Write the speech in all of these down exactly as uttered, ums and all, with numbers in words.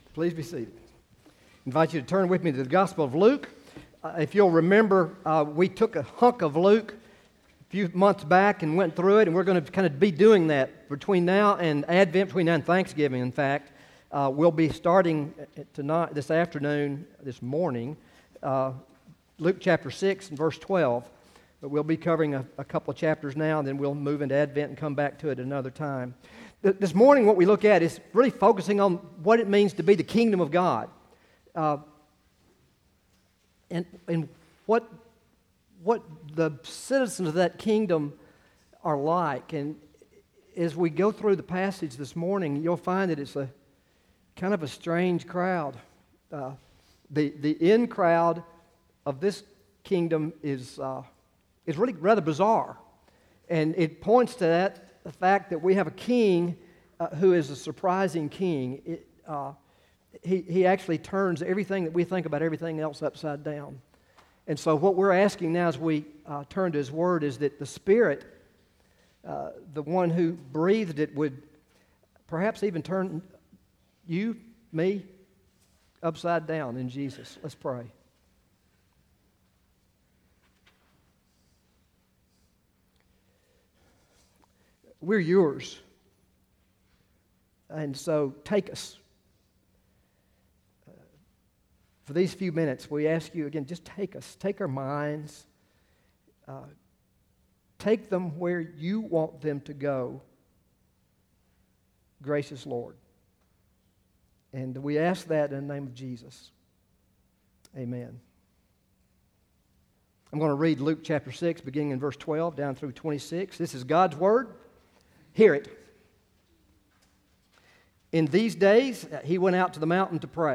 Please be seated. I invite you to turn with me to the Gospel of Luke. Uh, if you'll remember, uh, we took a hunk of Luke a few months back and went through it, and we're going to kind of be doing that between now and Advent, between now and Thanksgiving, in fact. Uh, we'll be starting tonight, this afternoon, this morning, uh, Luke chapter six and verse twelve. But we'll be covering a, a couple of chapters now, and then we'll move into Advent and come back to it another time. This morning, what we look at is really focusing on what it means to be the kingdom of God, uh, and and what what the citizens of that kingdom are like. And as we go through the passage this morning, you'll find that it's a kind of a strange crowd. Uh, the the in crowd of this kingdom is uh, is really rather bizarre, and it points to that. The fact that we have a king uh, who is a surprising king. It, uh, he, he actually turns everything that we think about everything else upside down. And so what we're asking now as we uh, turn to His Word is that the Spirit, uh, the one who breathed it, would perhaps even turn you, me, upside down in Jesus. Let's pray. We're yours, and so take us. Uh, for these few minutes, we ask you again, just take us. Take our minds. Uh, take them where you want them to go, gracious Lord. And we ask that in the name of Jesus. Amen. I'm going to read Luke chapter six, beginning in verse twelve, down through twenty-six. This is God's Word. Hear it. In these days, he went out to the mountain to pray.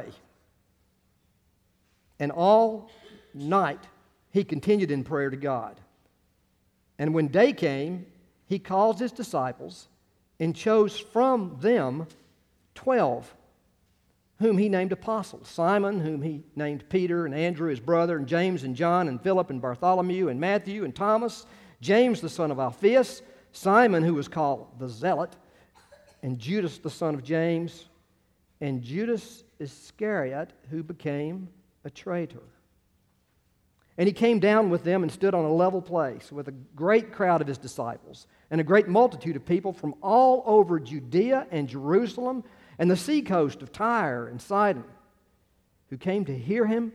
And all night, he continued in prayer to God. And when day came, he called his disciples and chose from them twelve, whom he named apostles. Simon, whom he named Peter, and Andrew, his brother, and James, and John, and Philip, and Bartholomew, and Matthew, and Thomas, James, the son of Alphaeus, Simon, who was called the Zealot, and Judas, the son of James, and Judas Iscariot, who became a traitor. And he came down with them and stood on a level place with a great crowd of his disciples and a great multitude of people from all over Judea and Jerusalem and the seacoast of Tyre and Sidon, who came to hear him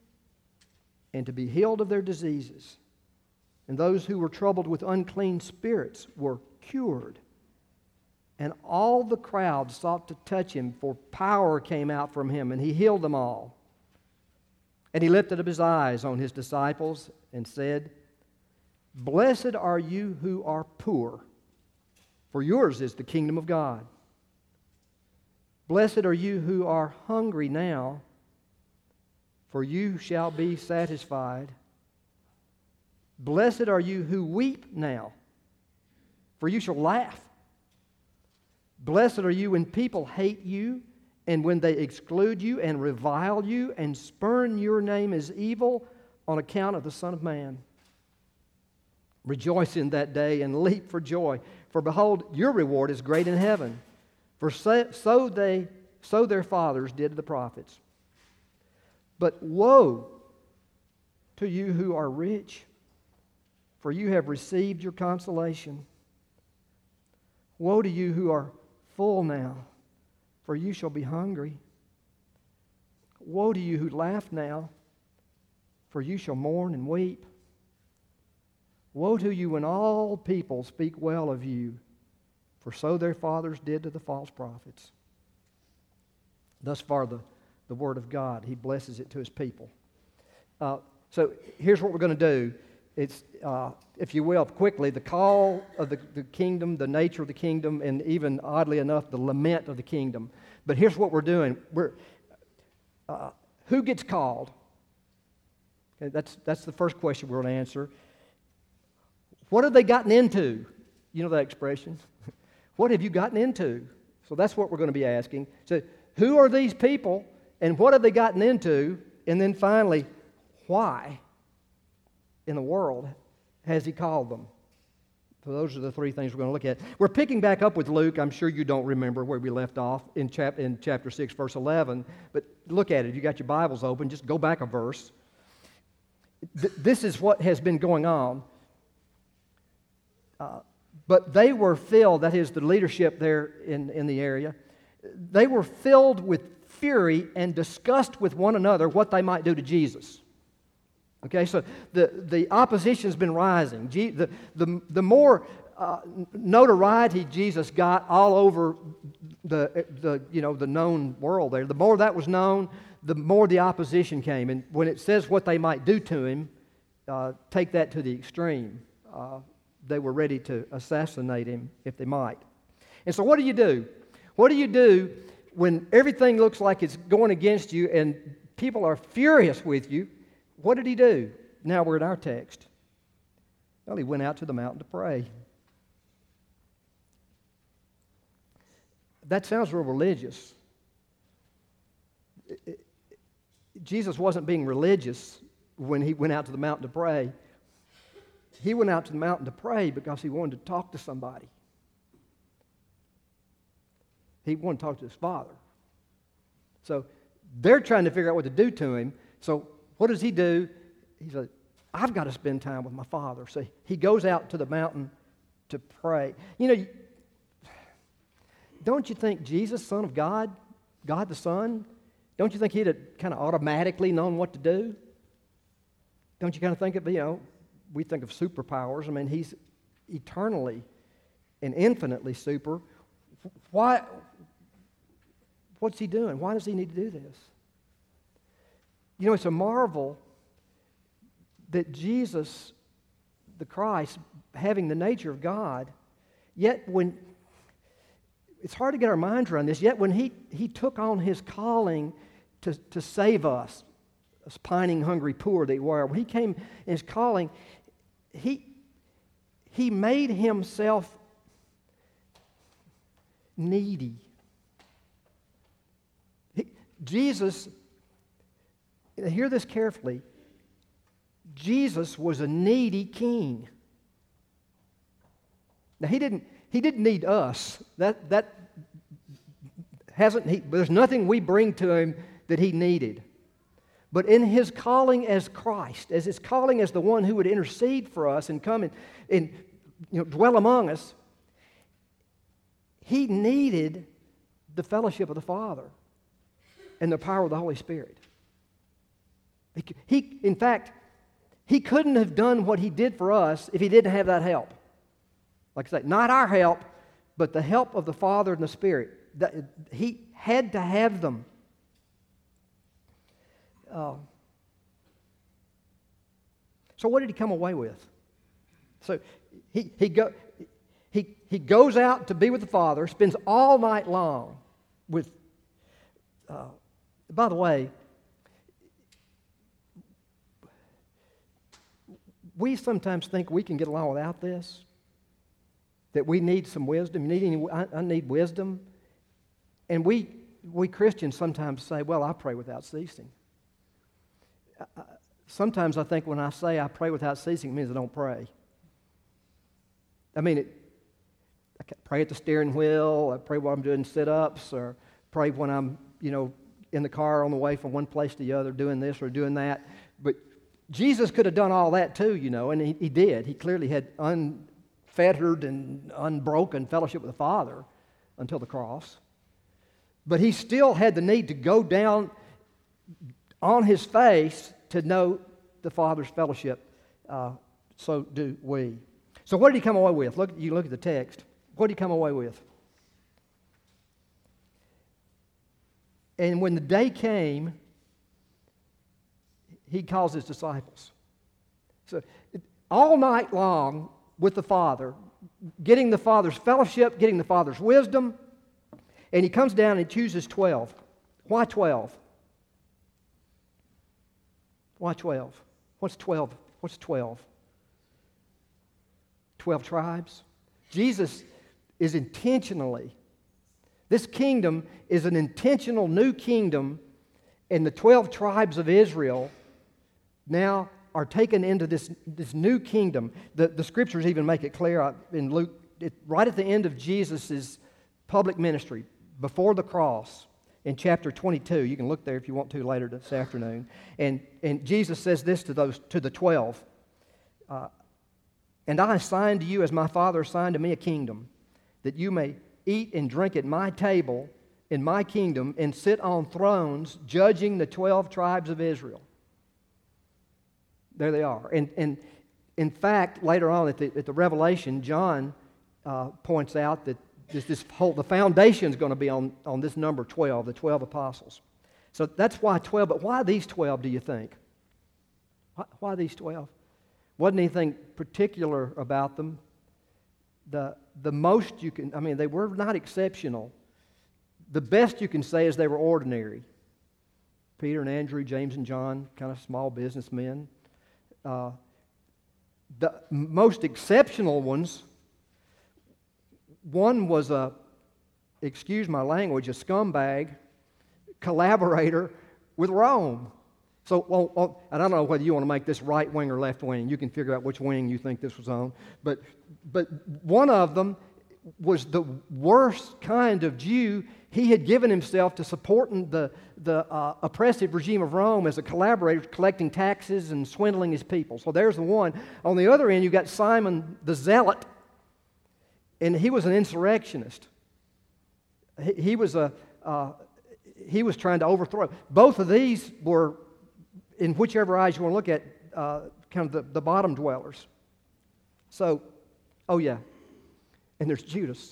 and to be healed of their diseases. And those who were troubled with unclean spirits were cured. And all the crowd sought to touch him, for power came out from him, and he healed them all. And he lifted up his eyes on his disciples and said, Blessed are you who are poor, for yours is the kingdom of God. Blessed are you who are hungry now, for you shall be satisfied. Blessed are you who weep now, for you shall laugh. Blessed are you when people hate you, and when they exclude you and revile you and spurn your name as evil on account of the Son of Man. Rejoice in that day and leap for joy, for behold, your reward is great in heaven. For so, so they, so their fathers did to the prophets. But woe to you who are rich, for you have received your consolation. Woe to you who are full now, for you shall be hungry. Woe to you who laugh now, for you shall mourn and weep. Woe to you when all people speak well of you, for so their fathers did to the false prophets. Thus far the, the word of God. He blesses it to his people. Uh, so here's what we're going to do. It's, uh, if you will, quickly, the call of the, the kingdom, the nature of the kingdom, and even, oddly enough, the lament of the kingdom. But here's what we're doing. We're, uh, who gets called? Okay, that's, that's the first question we're going to answer. What have they gotten into? You know that expression? What have you gotten into? So that's what we're going to be asking. So who are these people, and what have they gotten into? And then finally, why in the world has he called them? So those are the three things we're going to look at. We're picking back up with Luke. I'm sure you don't remember where we left off in, chap- in chapter six, verse eleven. But look at it. You got your Bibles open. Just go back a verse. Th- this is what has been going on. Uh, but they were filled, that is the leadership there in, in the area, they were filled with fury and discussed with one another what they might do to Jesus. Okay, so the, the opposition's been rising. Je- the, the, the more uh, notoriety Jesus got all over the, the, you know, the known world there, the more that was known, the more the opposition came. And when it says what they might do to him, uh, take that to the extreme. Uh, they were ready to assassinate him if they might. And so what do you do? What do you do when everything looks like it's going against you and people are furious with you? What did he do? Now we're in our text. Well, he went out to the mountain to pray. That sounds real religious. It, it, Jesus wasn't being religious when he went out to the mountain to pray. He went out to the mountain to pray because he wanted to talk to somebody. He wanted to talk to his Father. So they're trying to figure out what to do to him. So what does he do? He said, I've got to spend time with my Father. So he goes out to the mountain to pray. You know, don't you think Jesus, Son of God, God the Son, don't you think he'd have kind of automatically known what to do? Don't you kind of think of, you know, we think of superpowers. I mean, he's eternally and infinitely super. Why? What's he doing? Why does he need to do this? You know, it's a marvel that Jesus, the Christ, having the nature of God, yet when, it's hard to get our minds around this, yet when he, he took on his calling to, to save us, us pining, hungry, poor that we were, when he came in his calling, he, he made himself needy. He, Jesus, hear this carefully, Jesus was a needy king. Now he didn't he didn't need us. That that hasn't he there's nothing we bring to him that he needed. But in his calling as Christ, as his calling as the one who would intercede for us and come and, and you know, dwell among us, he needed the fellowship of the Father and the power of the Holy Spirit. He, he, in fact, he couldn't have done what he did for us if he didn't have that help. Like I say, not our help, but the help of the Father and the Spirit. That, he had to have them. Uh, so what did he come away with? So he, he, go, he, he goes out to be with the Father, spends all night long with... Uh, by the way, we sometimes think we can get along without this, that we need some wisdom. You need any, I, I need wisdom. And we, we Christians sometimes say, well, I pray without ceasing. I, sometimes I think when I say I pray without ceasing, it means I don't pray. I mean, it, I can pray at the steering wheel, I pray while I'm doing sit-ups, or pray when I'm, you know, in the car on the way from one place to the other, doing this or doing that. But Jesus could have done all that too, you know, and he, he did. He clearly had unfettered and unbroken fellowship with the Father until the cross. But he still had the need to go down on his face to know the Father's fellowship. Uh, so do we. So what did he come away with? Look, you look at the text. What did he come away with? And when the day came, he calls his disciples. So all night long with the Father, getting the Father's fellowship, getting the Father's wisdom, and he comes down and chooses twelve. Why twelve? Why twelve? What's twelve? What's twelve? Twelve tribes? Jesus is intentionally, this kingdom is an intentional new kingdom, and the twelve tribes of Israel now are taken into this, this new kingdom. The, the scriptures even make it clear in Luke, it, right at the end of Jesus' public ministry, before the cross, in chapter twenty-two. You can look there if you want to later this afternoon. And, and Jesus says this to those to the twelve. Uh, and I assign to you, as my Father assigned to me, a kingdom, that you may eat and drink at my table in my kingdom and sit on thrones judging the twelve tribes of Israel. There they are. And, and in fact, later on at the, at the Revelation, John uh, points out that this, this whole, the foundation is going to be on, on this number twelve, the twelve apostles. So that's why twelve, but why these twelve, do you think? Why, why these twelve? Wasn't anything particular about them. The, the most you can, I mean, they were not exceptional. The best you can say is they were ordinary. Peter and Andrew, James and John, kind of small businessmen. Uh, the most exceptional ones, one was a, excuse my language, a scumbag collaborator with Rome. So, well, well, and I don't know whether you want to make this right wing or left wing. You can figure out which wing you think this was on. But, but one of them was the worst kind of Jew. He had given himself to supporting the, the uh, oppressive regime of Rome as a collaborator, collecting taxes and swindling his people. So there's the one. On the other end, you got Simon the Zealot, and he was an insurrectionist. He, he was a uh, he was trying to overthrow. Both of these were, in whichever eyes you want to look at, uh, kind of the, the bottom dwellers. So, oh yeah, and there's Judas.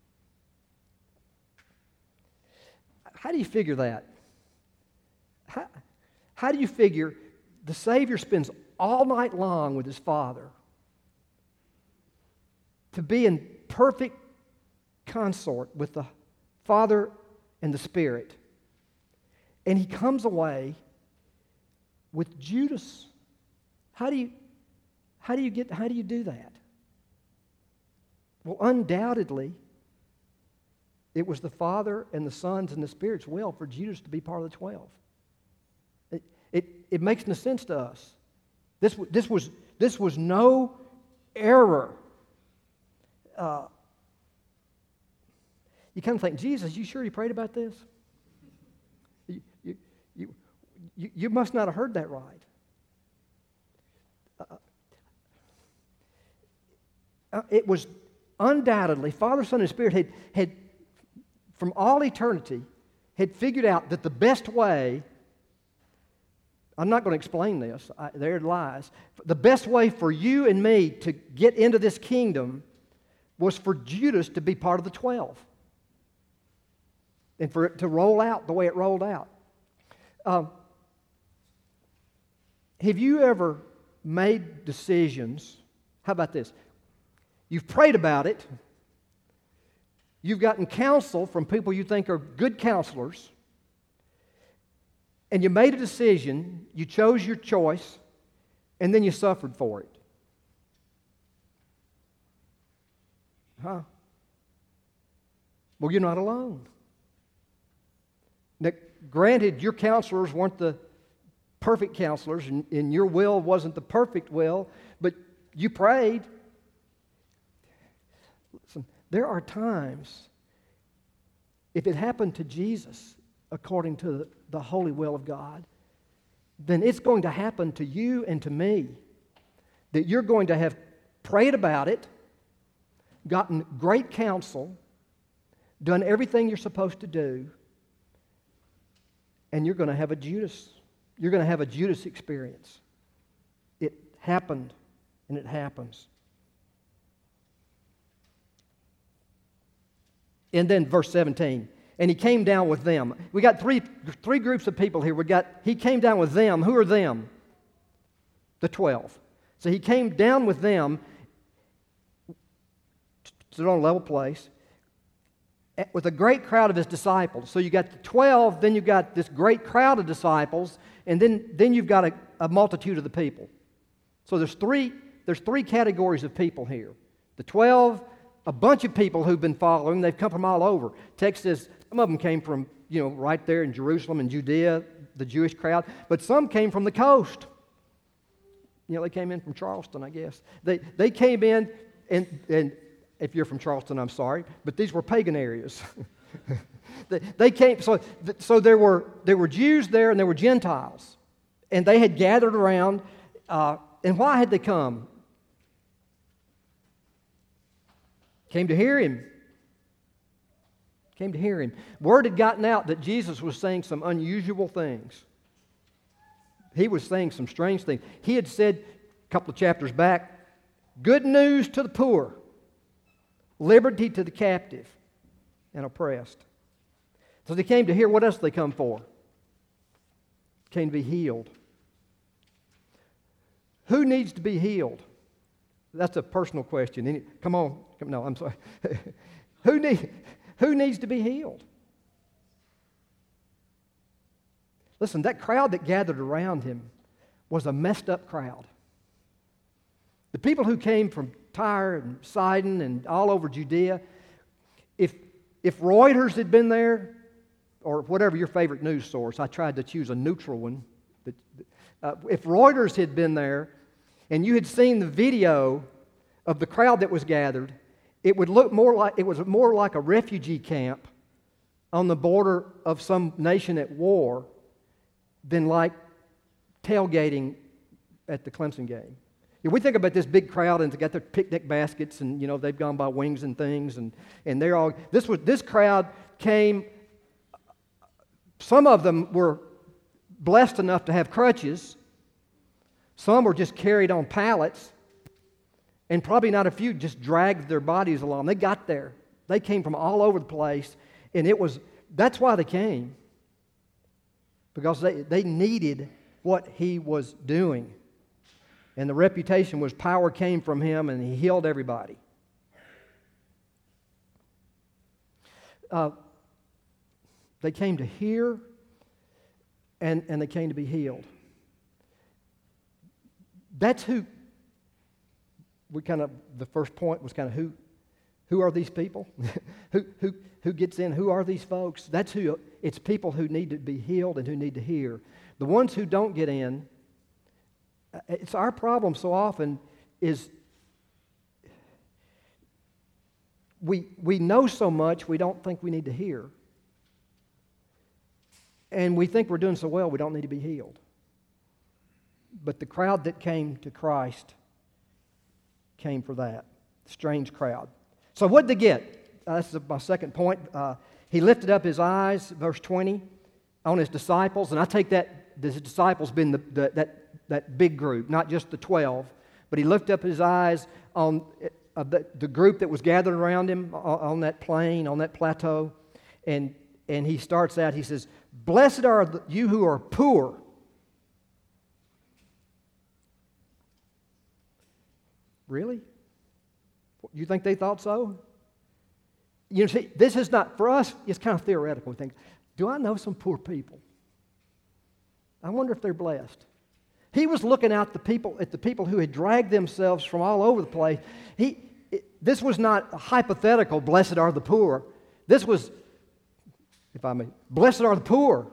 How do you figure that? How, how do you figure the Savior spends all night long with his Father to be in perfect consort with the Father and the Spirit, and he comes away with Judas? How do you, how do you get, how do you do that? Well, undoubtedly, it was the Father and the Son's and the Spirit's will for Judas to be part of the twelve. It, it, it makes no sense to us. This, this, was, this was no error. Uh, you kind of think, Jesus, you sure you prayed about this? You, you, you, you, you must not have heard that right. Uh, uh, it was undoubtedly, Father, Son, and Spirit had, had from all eternity, had figured out that the best way, I'm not going to explain this, I, there it lies, the best way for you and me to get into this kingdom was for Judas to be part of the twelve. And for it to roll out the way it rolled out. Um, have you ever made decisions? How about this? You've prayed about it. You've gotten counsel from people you think are good counselors. And you made a decision. You chose your choice. And then you suffered for it. Huh? Well, you're not alone. Now, granted, your counselors weren't the perfect counselors, and, and your will wasn't the perfect will, but you prayed. Listen, there are times, if it happened to Jesus according to the, the holy will of God, then it's going to happen to you and to me, that you're going to have prayed about it, gotten great counsel, done everything you're supposed to do, and you're going to have a Judas. You're going to have a Judas experience. It happened, and it happens. And then verse seventeen, and he came down with them. We got three, three groups of people here. We got, he came down with them. Who are them? The twelve. So he came down with them, stood on a level place, with a great crowd of his disciples. So you got the twelve, then you've got this great crowd of disciples, and then, then you've got a, a multitude of the people. So there's three, there's three categories of people here. The twelve, a bunch of people who've been following. They've come from all over. Text says some of them came from, you know, right there in Jerusalem and Judea, the Jewish crowd, but some came from the coast. You know, they came in from Charleston, I guess. They they came in, and and if you're from Charleston, I'm sorry, but these were pagan areas. they, they came, so so there were there were Jews there and there were Gentiles, and they had gathered around. Uh, and why had they come? Came to hear him. Came to hear him. Word had gotten out that Jesus was saying some unusual things. He was saying some strange things. He had said a couple of chapters back, good news to the poor, liberty to the captive and oppressed. So they came to hear. What else did they come for? Came to be healed. Who needs to be healed? That's a personal question. Any, come on. Come, no, I'm sorry. who, need, who needs to be healed? Listen, that crowd that gathered around him was a messed up crowd. The people who came from Tyre and Sidon and all over Judea, if, if Reuters had been there, or whatever your favorite news source, I tried to choose a neutral one. But, uh, if Reuters had been there and you had seen the video of the crowd that was gathered, it would look more like, it was more like a refugee camp on the border of some nation at war than like tailgating at the Clemson game. You know, we think about this big crowd and they got their picnic baskets and, you know, they've gone by wings and things and, and they're all, this was, this crowd came, some of them were blessed enough to have crutches. Some were just carried on pallets. And probably not a few just dragged their bodies along. They got there. They came from all over the place. And it was, that's why they came. Because they, they needed what he was doing. And the reputation was power came from him and he healed everybody. Uh, they came to hear and, and they came to be healed. That's who, we kind of, the first point was kind of who, who are these people? who, who, who gets in? Who are these folks? That's who, it's people who need to be healed and who need to hear. The ones who don't get in, it's our problem so often is we, we know so much we don't think we need to hear. And we think we're doing so well we don't need to be healed. But the crowd that came to Christ came for that. Strange crowd. So what did they get? Uh, this is my second point. Uh, he lifted up his eyes, verse twenty, on his disciples. And I take that, his disciples being the, the, that, that big group, not just the twelve. But he lifted up his eyes on uh, the, the group that was gathered around him on, on that plain, on that plateau. And, and he starts out, he says, blessed are you who are poor. Really? You think they thought so? You see, this is not, for us, it's kind of theoretical. We think, do I know some poor people? I wonder if they're blessed. He was looking out the people, at the people who had dragged themselves from all over the place. He, it, this was not a hypothetical, blessed are the poor. This was, if I may, blessed are the poor.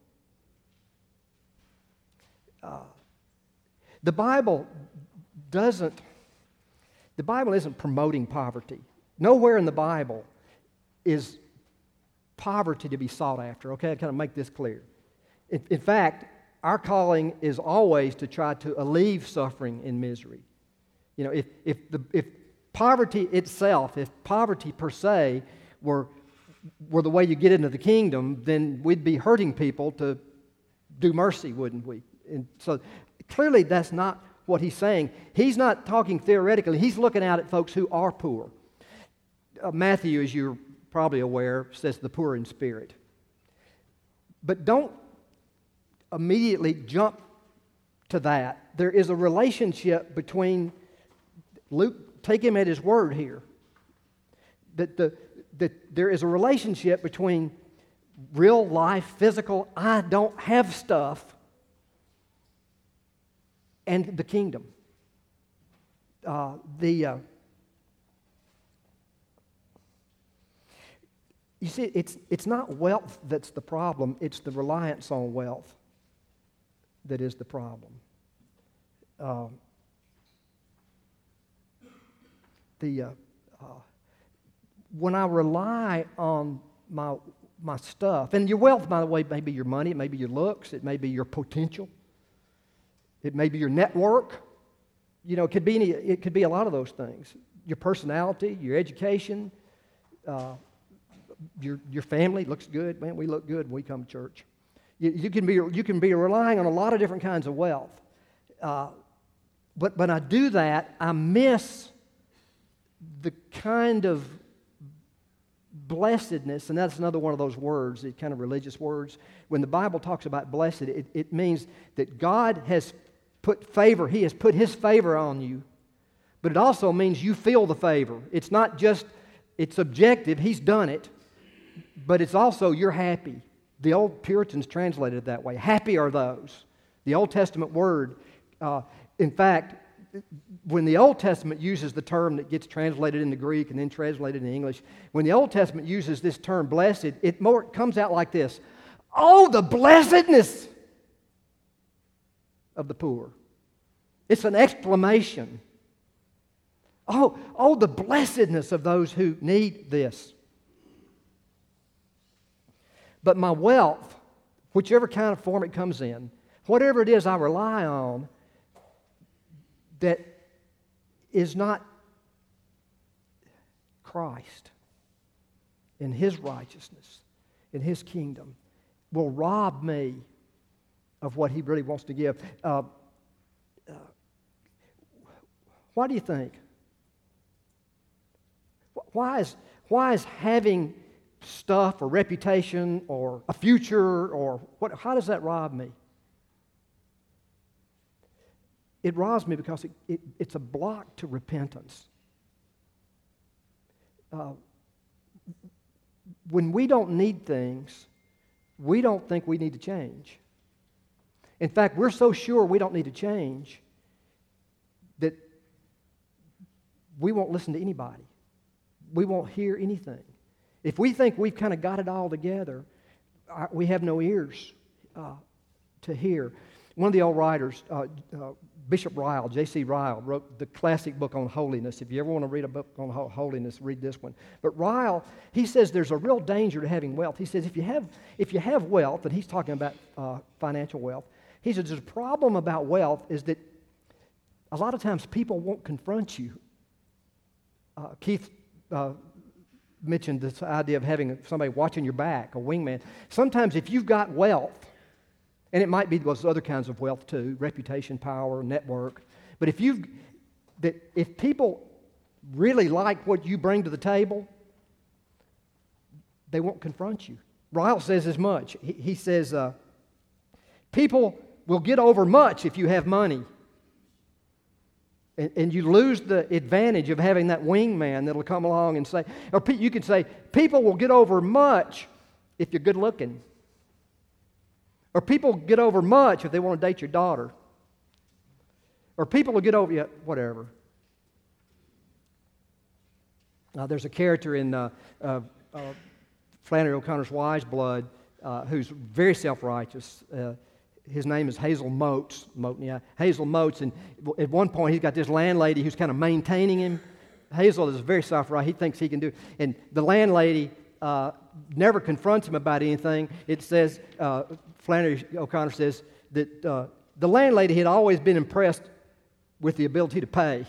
Uh, the Bible doesn't, the Bible isn't promoting poverty. Nowhere in the Bible is poverty to be sought after. Okay, I kind of make this clear. In, in fact, our calling is always to try to alleviate suffering and misery. You know, if, if, the, if poverty itself, if poverty per se were, were the way you get into the kingdom, then we'd be hurting people to do mercy, wouldn't we? And so clearly that's not what he's saying. He's not talking theoretically. He's looking out at folks who are poor. Uh, Matthew, as you're probably aware, says the poor in spirit. But don't immediately jump to that. There is a relationship between, Luke, take him at his word here, that, the, that there is a relationship between real life, physical, I don't have stuff, and the kingdom. Uh, the uh, you see, it's it's not wealth that's the problem; it's the reliance on wealth that is the problem. Uh, the uh, uh, when I rely on my my stuff, and your wealth, by the way, may be your money, it may be your looks, it may be your potential, it may be your network. You know, it could be any, it could be a lot of those things. Your personality, your education, uh, your your family looks good. Man, we look good when we come to church. You, you can be you can be relying on a lot of different kinds of wealth. Uh, but when I do that, I miss the kind of blessedness, and that's another one of those words, the kind of religious words. When the Bible talks about blessed, it, it means that God has put favor, He has put His favor on you, but it also means you feel the favor. It's not just, it's objective, He's done it, but it's also you're happy. The old Puritans translated it that way. Happy are those. The Old Testament word, uh, in fact, when the Old Testament uses the term that gets translated into Greek and then translated in English, when the Old Testament uses this term blessed, it more it comes out like this. Oh, the blessedness of the poor. It's an exclamation. Oh, oh, the blessedness of those who need this. But my wealth, whichever kind of form it comes in, whatever it is I rely on, that is not Christ in His righteousness, in His kingdom, will rob me of what He really wants to give. Uh, uh, why do you think? Why is, why is having stuff or reputation or a future or what? How does that rob me? It robs me because it, it, it's a block to repentance. Uh, when we don't need things, we don't think we need to change. In fact, we're so sure we don't need to change that we won't listen to anybody. We won't hear anything. If we think we've kind of got it all together, we have no ears uh, to hear. One of the old writers, uh, uh, Bishop Ryle, J C Ryle, wrote the classic book on holiness. If you ever want to read a book on holiness, read this one. But Ryle, he says there's a real danger to having wealth. He says if you have if you have wealth, and he's talking about uh, financial wealth, he says there's a problem about wealth is that a lot of times people won't confront you. Uh, Keith uh, mentioned this idea of having somebody watching your back, a wingman. Sometimes if you've got wealth, and it might be those other kinds of wealth too, reputation, power, network. But if you, that if people really like what you bring to the table, they won't confront you. Ryle says as much. He, he says, uh, people will get over much if you have money. And, and you lose the advantage of having that wingman that'll come along and say, or pe- you could say, people will get over much if you're good looking. Or people get over much if they want to date your daughter. Or people will get over, yeah, whatever. Uh, there's a character in uh, uh, uh, Flannery O'Connor's Wise Blood uh, who's very self-righteous. Uh, his name is Hazel Motes. Mote, yeah, Hazel Motes. And at one point he's got this landlady who's kind of maintaining him. Hazel is very self-righteous. He thinks he can do it. And the landlady uh, never confronts him about anything. It says... Uh, Flannery O'Connor says that uh, the landlady had always been impressed with the ability to pay.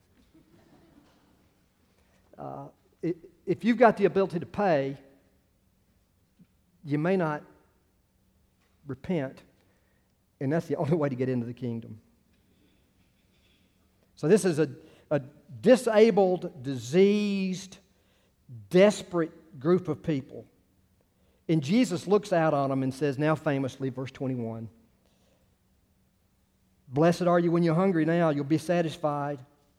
Uh, it, if you've got the ability to pay, you may not repent, and that's the only way to get into the kingdom. So this is a, a disabled, diseased, desperate group of people. And Jesus looks out on them and says, now famously, verse twenty-one, blessed are you when you're hungry now, you'll be satisfied.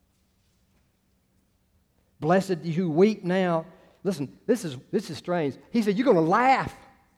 Blessed you who weep now. Listen, this is, this is strange. He said, you're going to laugh.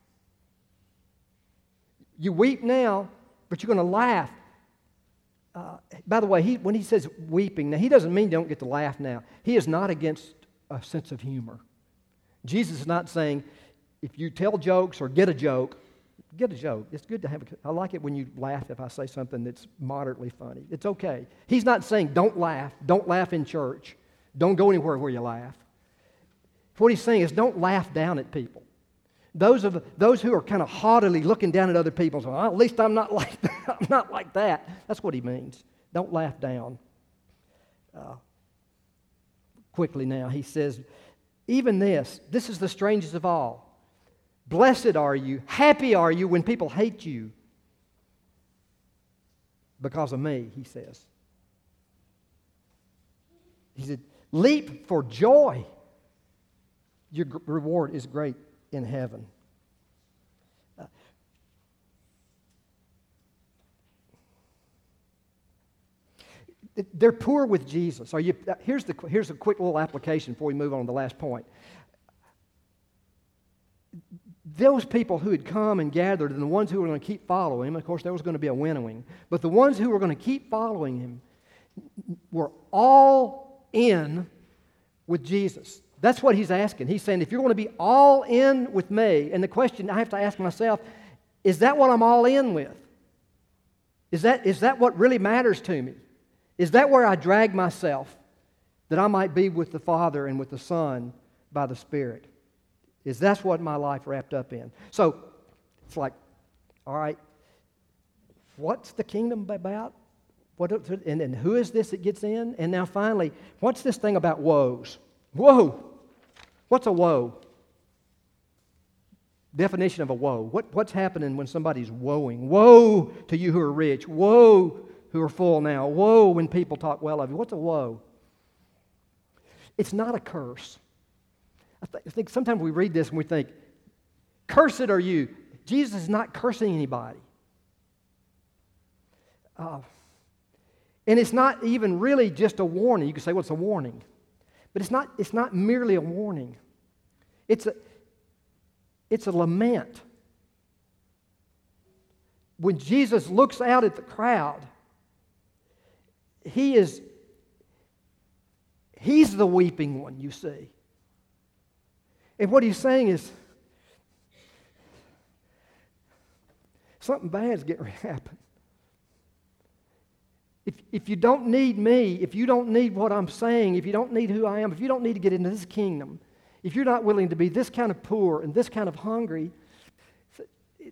You weep now, but you're going to laugh. Uh, by the way, he, when he says weeping, now he doesn't mean don't get to laugh now. He is not against a sense of humor. Jesus is not saying, if you tell jokes or get a joke, get a joke. It's good to have a, I like it when you laugh if I say something that's moderately funny. It's okay. He's not saying don't laugh. Don't laugh in church. Don't go anywhere where you laugh. What he's saying is don't laugh down at people. Those of those who are kind of haughtily looking down at other people, saying, well, at least I'm not like that. I'm not like that. That's what he means. Don't laugh down. Uh, quickly now, he says, even this, this is the strangest of all. Blessed are you, happy are you when people hate you because of me, he says. He said, leap for joy. Your g- reward is great in heaven. Uh, they're poor with Jesus. Are you? Uh, here's the here's a quick little application before we move on to the last point. Those people who had come and gathered, and the ones who were going to keep following him, of course, there was going to be a winnowing. But the ones who were going to keep following him were all in with Jesus. That's what he's asking. He's saying, if you're going to be all in with me, and the question I have to ask myself, is that what I'm all in with? Is that, is that what really matters to me? Is that where I drag myself, that I might be with the Father and with the Son by the Spirit? Is that's what my life wrapped up in? So, it's like, all right, what's the kingdom about? What, and, and who is this that gets in? And now finally, what's this thing about woes? Woe! What's a woe? Definition of a woe. What, what's happening when somebody's woeing? Woe to you who are rich. Woe who are full now. Woe when people talk well of you. What's a woe? It's not a curse. I, th- I think sometimes we read this and we think, cursed are you. Jesus is not cursing anybody. Uh, and it's not even really just a warning. You can say, well, it's a warning. But it's not, it's not merely a warning. It's a, it's a lament. When Jesus looks out at the crowd, he is, he's the weeping one, you see. And what he's saying is, something bad is getting ready to happen. If, if you don't need me, if you don't need what I'm saying, if you don't need who I am, if you don't need to get into this kingdom, if you're not willing to be this kind of poor and this kind of hungry, it,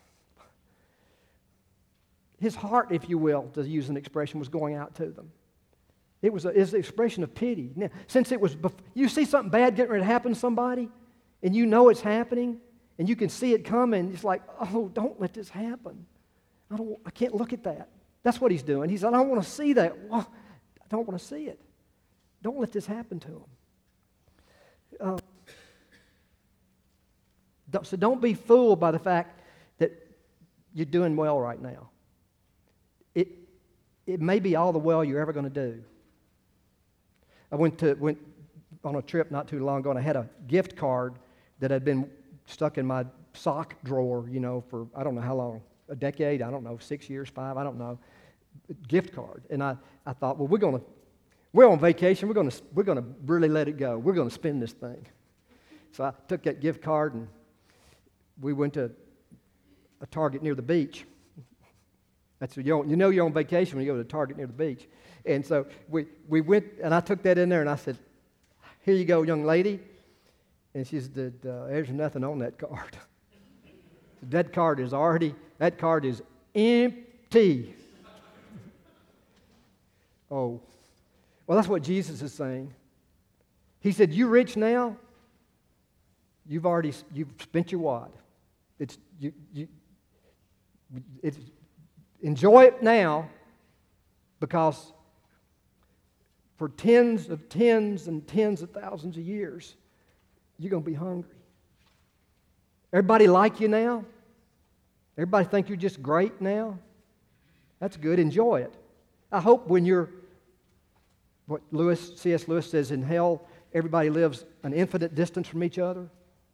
his heart, if you will, to use an expression, was going out to them. It was, a, it was an expression of pity. Now, since it was, you see something bad getting ready to happen to somebody, and you know it's happening, and you can see it coming, it's like, oh, don't let this happen. I don't, I can't look at that. That's what he's doing. He said, I don't want to see that. Well, I don't want to see it. Don't let this happen to him. Uh, don't, so don't be fooled by the fact that you're doing well right now. It, it may be all the well you're ever going to do. I went to went on a trip not too long ago, and I had a gift card that had been stuck in my sock drawer, you know, for I don't know how long. A decade, I don't know, six years, five, I don't know, gift card. And I, I thought, well, we're going to, we're on vacation, we're going to, we're going to really let it go. We're going to spend this thing. So I took that gift card and we went to a Target near the beach. That's what you, you know you're on vacation when you go to a Target near the beach. And so we, we went, and I took that in there and I said, here you go, young lady. And she said, uh, there's nothing on that card. That card is already, that card is empty. Oh. Well, that's what Jesus is saying. He said, you rich now? You've already, you've spent your wad. It's, you, you, it's, enjoy it now, because for tens of tens and tens of thousands of years, you're going to be hungry. Everybody like you now? Everybody think you're just great now? That's good. Enjoy it. I hope when you're, what Lewis, C S Lewis says, in hell, everybody lives an infinite distance from each other,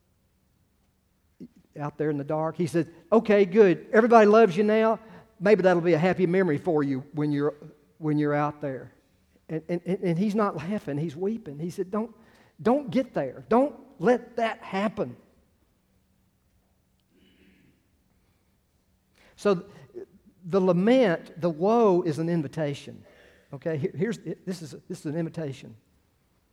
out there in the dark. He said, okay, good. Everybody loves you now. Maybe that'll be a happy memory for you when you're when you're out there. And, and, and he's not laughing. He's weeping. He said, don't, don't get there. Don't let that happen. So the lament, the woe, is an invitation. Okay, Here, here's this is this is an invitation.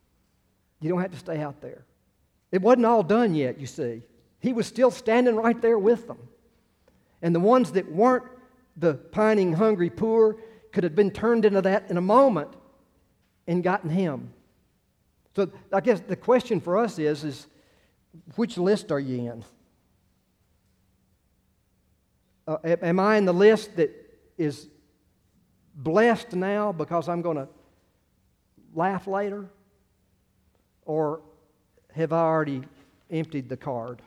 You don't have to stay out there. It wasn't all done yet, you see. He was still standing right there with them. And the ones that weren't the pining, hungry, poor could have been turned into that in a moment and gotten him. So I guess the question for us is, is which list are you in? Uh, am I in the list that is blessed now because I'm going to laugh later? Or have I already emptied the card?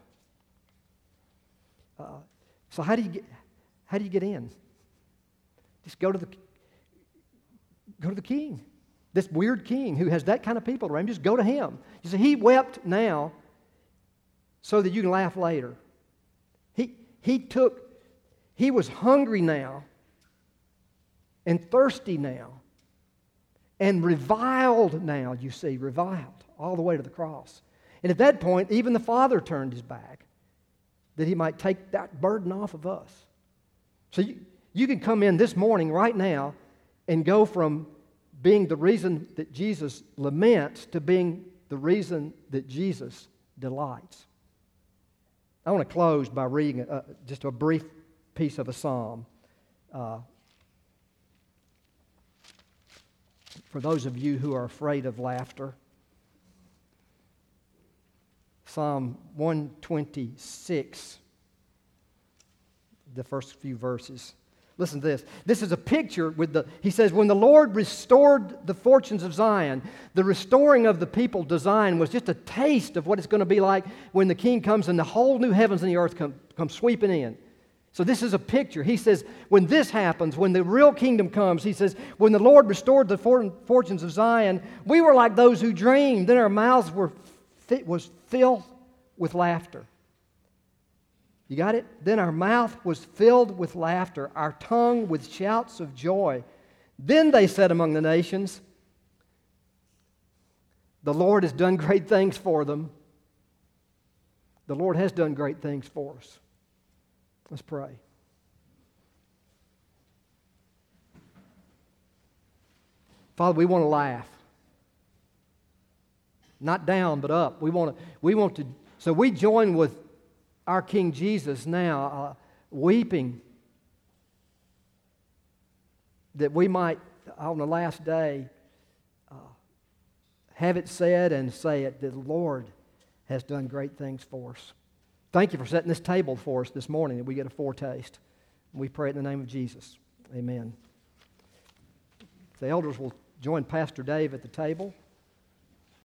Uh, so how do you get how do you get in? Just go to the go to the king. This weird king who has that kind of people around him. Just go to him. You see, he wept now so that you can laugh later. He he took he was hungry now and thirsty now and reviled now, you see, reviled all the way to the cross. And at that point, even the Father turned his back that he might take that burden off of us. So you, you can come in this morning right now and go from being the reason that Jesus laments to being the reason that Jesus delights. I want to close by reading a, just a brief piece of a psalm. Uh, for those of you who are afraid of laughter. Psalm one twenty-six, the first few verses. Listen to this. This is a picture with the, he says, when the Lord restored the fortunes of Zion, the restoring of the people to Zion was just a taste of what it's going to be like when the King comes and the whole new heavens and the earth come, come sweeping in. So this is a picture. He says, when this happens, when the real kingdom comes, he says, when the Lord restored the fortunes of Zion, we were like those who dreamed. Then our mouths were was filled with laughter. You got it? Then our mouth was filled with laughter, our tongue with shouts of joy. Then they said among the nations, the Lord has done great things for them. The Lord has done great things for us. Let's pray. Father, we want to laugh. Not down, but up. We want to, we want to, so we join with our King Jesus now, uh, weeping that we might, on the last day, uh, have it said and say it, that the Lord has done great things for us. Thank you for setting this table for us this morning, that we get a foretaste. We pray it in the name of Jesus. Amen. The elders will join Pastor Dave at the table.